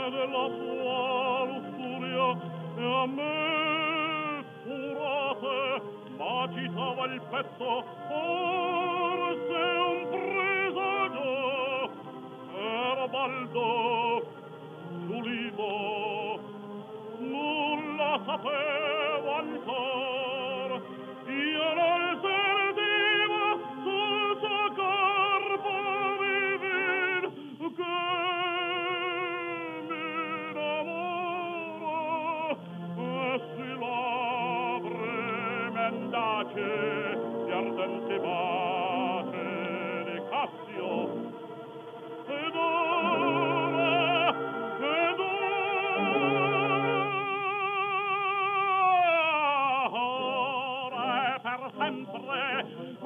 della sua lussuria e a me furate m'agitava il petto forse un presagio era baldo giulivo nulla sapevo ancor io non sentivo sul suo corpo vivir che mi innamoro e si labre mendace di ardente bace di Cassio ed ora e per sempre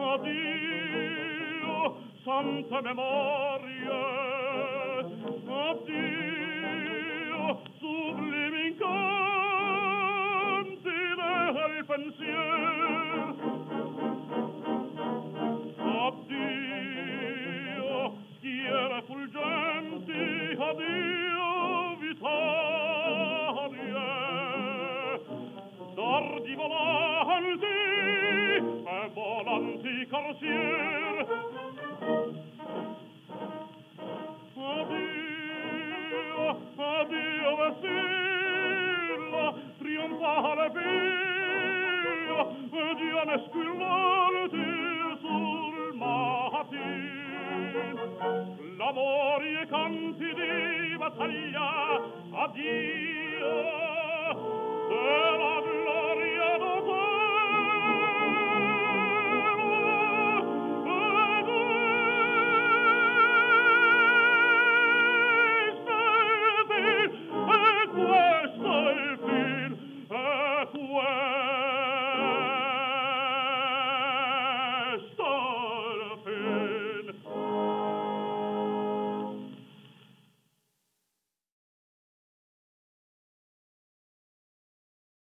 addio sante memorie addio sublimi incanti del pensier addio schiere fulgenti addio vittorie dardi volanti e volanti corsier addio addio vestilla trionfale via e diane squillanti sul matin l'amori e canti di battaglia addio e la